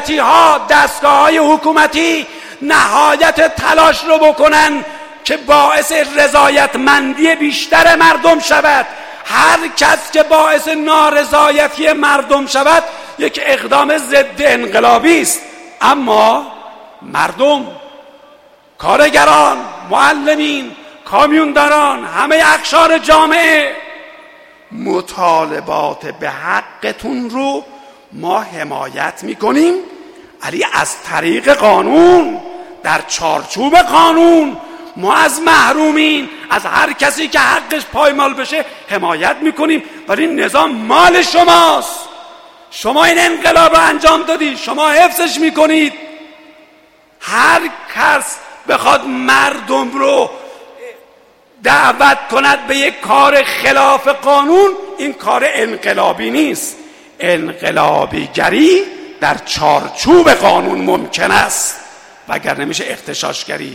دولتی ها، دستگاه های حکومتی نهایت تلاش رو بکنن که باعث رضایتمندی بیشتر مردم شود. هر کس که باعث نارضایتی مردم شود یک اقدام ضد انقلابی است. اما مردم، کارگران، معلمین، کامیونداران، همه اقشار جامعه، مطالبات به حقتون رو ما حمایت میکنیم، ولی از طریق قانون، در چارچوب قانون. ما از محرومین، از هر کسی که حقش پایمال بشه حمایت میکنیم، ولی نظام مال شماست. شما این انقلاب رو انجام دادی، شما حفظش میکنید. هر کس بخواد مردم رو دعوت کند به یک کار خلاف قانون، این کار انقلابی نیست. انقلابیگری در چارچوب قانون ممکن است، وگرنه میشه اغتشاشگری.